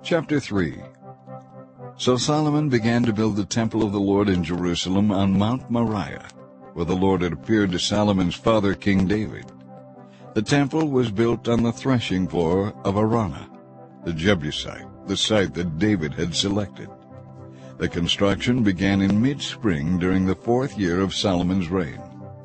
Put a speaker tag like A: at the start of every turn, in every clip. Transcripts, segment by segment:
A: Chapter 3. So Solomon began to build the temple of the Lord in Jerusalem on Mount Moriah, where the Lord had appeared to Solomon's father King David. The temple was built on the threshing floor of Araunah, the Jebusite, the site that David had selected. The construction began in mid-spring during the 4th year of Solomon's reign.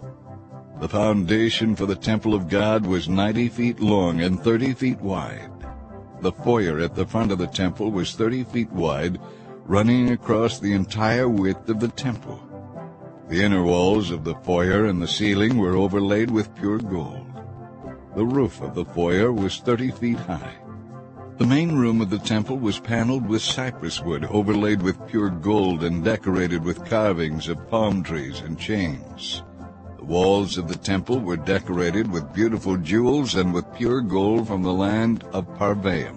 A: The foundation for the temple of God was 90 feet long and 30 feet wide. The foyer at the front of the temple was 30 feet wide, running across the entire width of the temple. The inner walls of the foyer and the ceiling were overlaid with pure gold. The roof of the foyer was 30 feet high. The main room of the temple was paneled with cypress wood overlaid with pure gold and decorated with carvings of palm trees and chains. The walls of the temple were decorated with beautiful jewels and with pure gold from the land of Parvaim.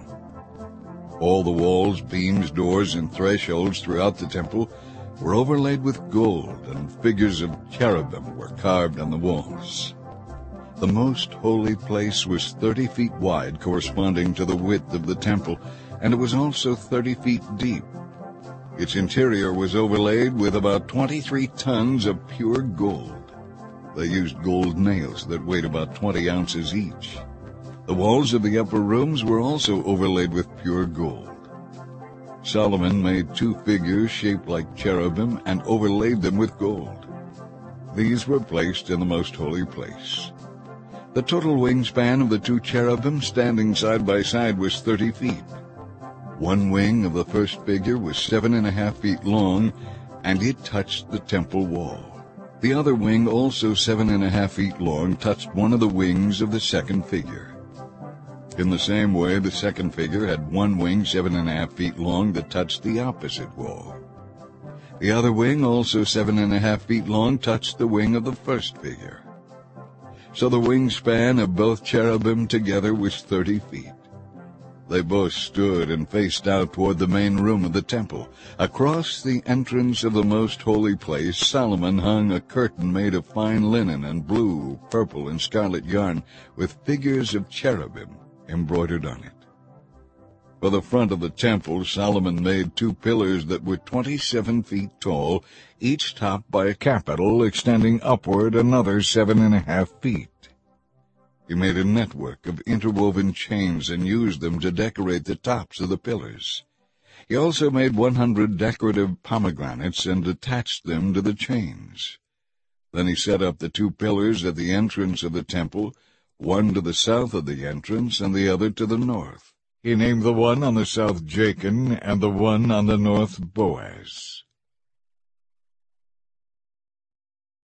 A: All the walls, beams, doors, and thresholds throughout the temple were overlaid with gold, and figures of cherubim were carved on the walls. The most holy place was 30 feet wide, corresponding to the width of the temple, and it was also 30 feet deep. Its interior was overlaid with about 23 tons of pure gold. They used gold nails that weighed about 20 ounces each. The walls of the upper rooms were also overlaid with pure gold. Solomon made 2 figures shaped like cherubim and overlaid them with gold. These were placed in the most holy place. The total wingspan of the 2 cherubim standing side by side was 30 feet. One wing of the first figure was 7.5 feet long, and it touched the temple wall. The other wing, also 7.5 feet long, touched one of the wings of the second figure. In the same way, the second figure had one wing 7.5 feet long that touched the opposite wall. The other wing, also 7.5 feet long, touched the wing of the first figure. So the wingspan of both cherubim together was 30 feet. They both stood and faced out toward the main room of the temple. Across the entrance of the most holy place, Solomon hung a curtain made of fine linen and blue, purple, and scarlet yarn, with figures of cherubim embroidered on it. For the front of the temple, Solomon made 2 pillars that were 27 feet tall, each topped by a capital extending upward another 7.5 feet. He made a network of interwoven chains and used them to decorate the tops of the pillars. He also made 100 decorative pomegranates and attached them to the chains. Then he set up the 2 pillars at the entrance of the temple, one to the south of the entrance and the other to the north. He named the one on the south Jachin and the one on the north Boaz.